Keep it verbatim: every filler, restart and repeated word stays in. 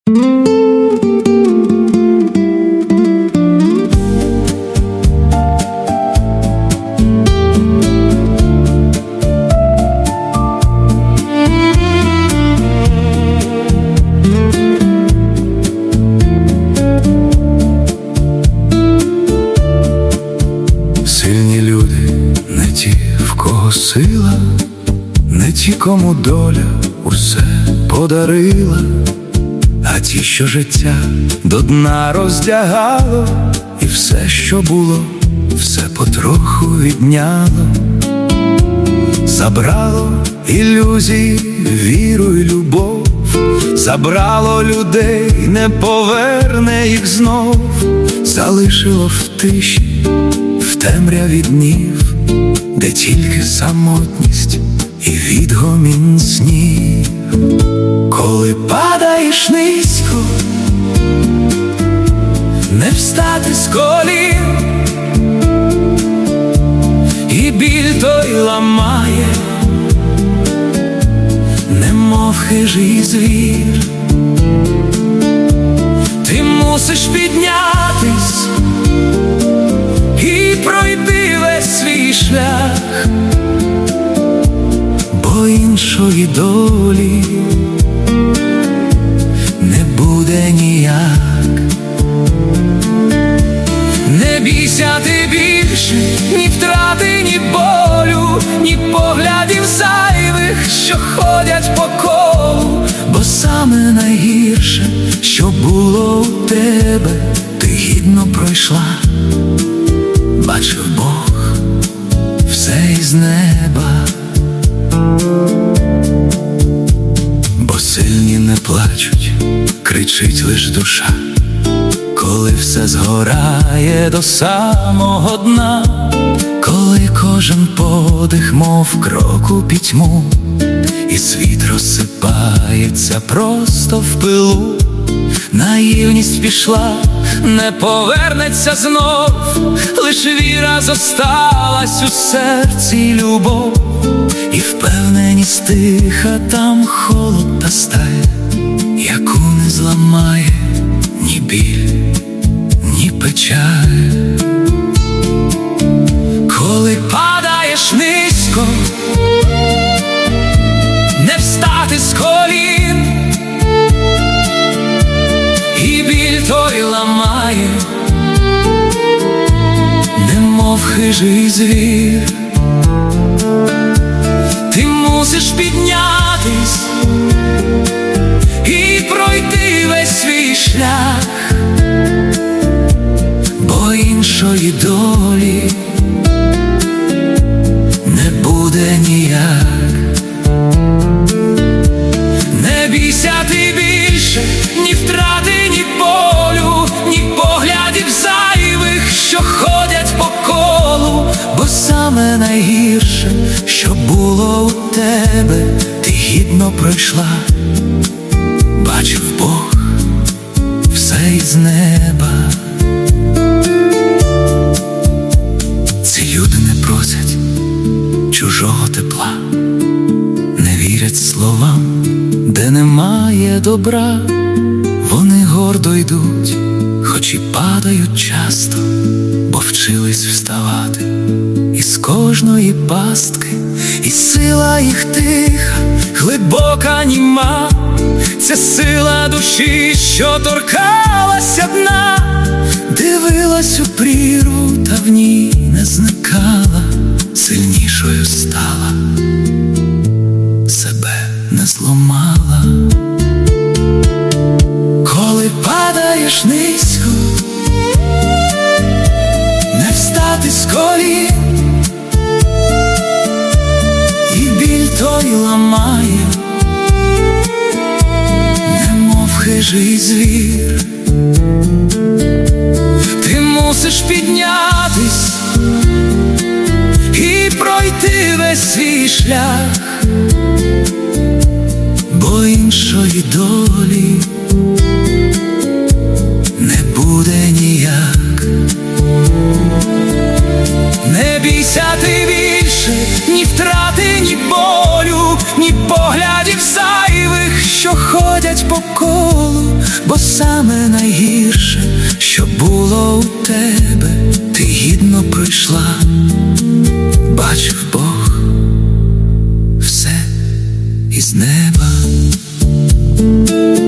Сильні люди не ті, в кого сила, не ті, кому доля усе подарила, а ті, що життя до дна роздягало, і все, що було, все потроху відняло. Забрало ілюзії, віру й любов, забрало людей, не поверне їх знов, залишило в тиші, в темряві днів, де тільки самотність і відгомін снів. Коли падаєш низько, не встати з колін, і біль той ламає, немов хижий звір. Ти мусиш піднятись і пройти весь свій шлях, бо іншої долі не буде ніяк. Не бійся ти більше ні втрати, ні болю, ні поглядів зайвих, що ходять по колу, бо саме найгірше, що було у тебе, ти гідно пройшла. Бачив Бог все із неба, бо сильні не плачуть, кричить лиш душа, коли все згорає до самого дна, коли кожен подих, мов крок у пітьму, і світ розсипається просто в пилу. Наївність пішла, не повернеться знов, лиш віра зосталась у серці й любов, і впевненість тиха, там холод та сталь, яку не зламає ні біль, ні печаль. Коли падаєш низько, не встати з колін, і біль той ламає, немов хижий звір. Ти мусиш піднятись і пройти весь свій шлях, бо іншої долі не буде ніяк. Не бійся ти більше ні втрати, ні болю, ні поглядів зайвих, що ходять по колу, бо саме найгірше, що було у тебе, ти гідно пройшла. Бачив Бог все із неба. Ці люди не просять чужого тепла, не вірять словам, де немає добра. Вони гордо йдуть, хоч і падають часто, бо вчились вставати із кожної пастки. І сила їх тиха, глибока, німа, це сила душі, що торкалася дна, дивилась у прірву, та в ній не зникала, сильнішою стала, себе не зламала. Коли падаєш низько, не встати з колін, і біль той ламає, немов хижий звір. Ти мусиш піднятись і пройти весь свій шлях, бо іншої долі не буде ніяк. Не бійся ти більше ні втрати, ні болю, ні поглядів зайвих, що ходять по колу, бо саме найгірше, що було у тебе, ти гідно пройшла. Бачив Бог все із неба.